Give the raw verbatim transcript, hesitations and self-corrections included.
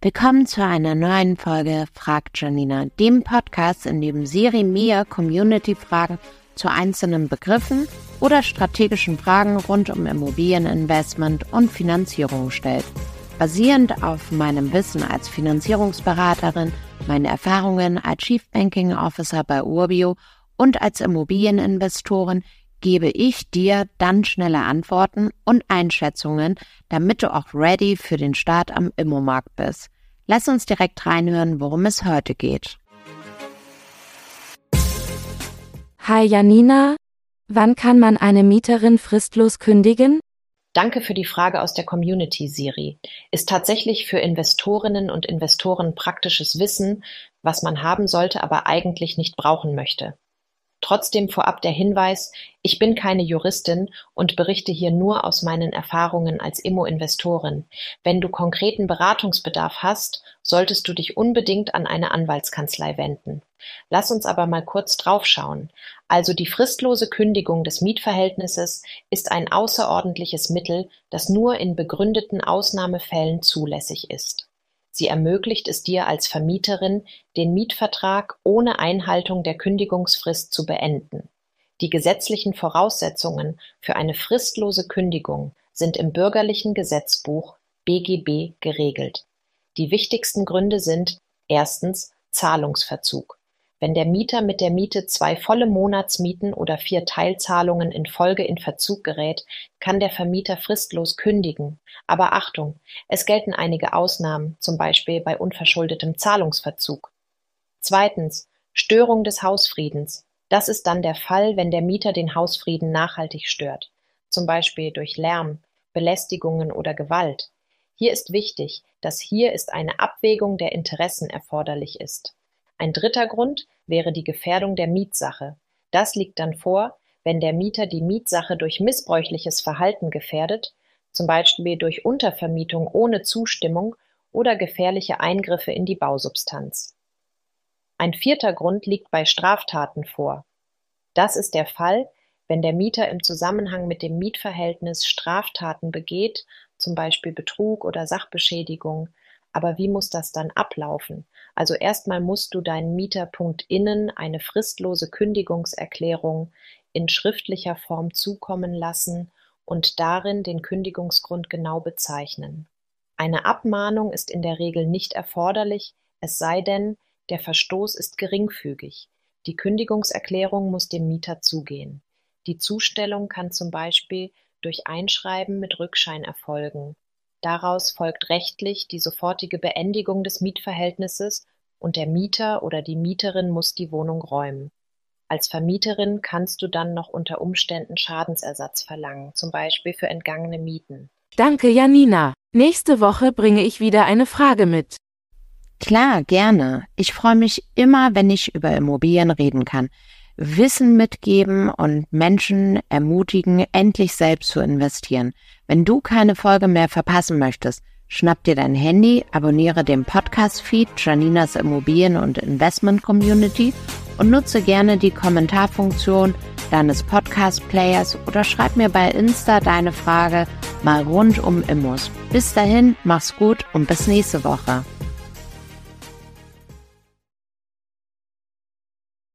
Willkommen zu einer neuen Folge Fragt Janina, dem Podcast, in dem Siri mir Community-Fragen zu einzelnen Begriffen oder strategischen Fragen rund um Immobilieninvestment und Finanzierung stellt. Basierend auf meinem Wissen als Finanzierungsberaterin, meinen Erfahrungen als Chief Banking Officer bei Urbio und als Immobilieninvestorin gebe ich dir dann schnelle Antworten und Einschätzungen, damit du auch ready für den Start am Immomarkt bist. Lass uns direkt reinhören, worum es heute geht. Hi Janina, wann kann man eine Mieterin fristlos kündigen? Danke für die Frage aus der Community, Siri. Ist tatsächlich für Investorinnen und Investoren praktisches Wissen, was man haben sollte, aber eigentlich nicht brauchen möchte. Trotzdem vorab der Hinweis, ich bin keine Juristin und berichte hier nur aus meinen Erfahrungen als Immo-Investorin. Wenn du konkreten Beratungsbedarf hast, solltest du dich unbedingt an eine Anwaltskanzlei wenden. Lass uns aber mal kurz draufschauen. Also die fristlose Kündigung des Mietverhältnisses ist ein außerordentliches Mittel, das nur in begründeten Ausnahmefällen zulässig ist. Sie ermöglicht es dir als Vermieterin, den Mietvertrag ohne Einhaltung der Kündigungsfrist zu beenden. Die gesetzlichen Voraussetzungen für eine fristlose Kündigung sind im Bürgerlichen Gesetzbuch B G B geregelt. Die wichtigsten Gründe sind erstens Zahlungsverzug. Wenn der Mieter mit der Miete zwei volle Monatsmieten oder vier Teilzahlungen in Folge in Verzug gerät, kann der Vermieter fristlos kündigen. Aber Achtung, es gelten einige Ausnahmen, zum Beispiel bei unverschuldetem Zahlungsverzug. Zweitens, Störung des Hausfriedens. Das ist dann der Fall, wenn der Mieter den Hausfrieden nachhaltig stört, zum Beispiel durch Lärm, Belästigungen oder Gewalt. Hier ist wichtig, dass hier ist eine Abwägung der Interessen erforderlich ist. Ein dritter Grund wäre die Gefährdung der Mietsache. Das liegt dann vor, wenn der Mieter die Mietsache durch missbräuchliches Verhalten gefährdet, zum Beispiel durch Untervermietung ohne Zustimmung oder gefährliche Eingriffe in die Bausubstanz. Ein vierter Grund liegt bei Straftaten vor. Das ist der Fall, wenn der Mieter im Zusammenhang mit dem Mietverhältnis Straftaten begeht, zum Beispiel Betrug oder Sachbeschädigung. Aber wie muss das dann ablaufen? Also erstmal musst du deinen Mieter.innen eine fristlose Kündigungserklärung in schriftlicher Form zukommen lassen und darin den Kündigungsgrund genau bezeichnen. Eine Abmahnung ist in der Regel nicht erforderlich, es sei denn, der Verstoß ist geringfügig. Die Kündigungserklärung muss dem Mieter zugehen. Die Zustellung kann zum Beispiel durch Einschreiben mit Rückschein erfolgen. Daraus folgt rechtlich die sofortige Beendigung des Mietverhältnisses und der Mieter oder die Mieterin muss die Wohnung räumen. Als Vermieterin kannst du dann noch unter Umständen Schadensersatz verlangen, zum Beispiel für entgangene Mieten. Danke Janina. Nächste Woche bringe ich wieder eine Frage mit. Klar, gerne. Ich freue mich immer, wenn ich über Immobilien reden kann. Wissen mitgeben und Menschen ermutigen, endlich selbst zu investieren. Wenn du keine Folge mehr verpassen möchtest, schnapp dir dein Handy, abonniere den Podcast-Feed Janinas Immobilien- und Investment-Community und nutze gerne die Kommentarfunktion deines Podcast-Players oder schreib mir bei Insta deine Frage mal rund um Immos. Bis dahin, mach's gut und bis nächste Woche.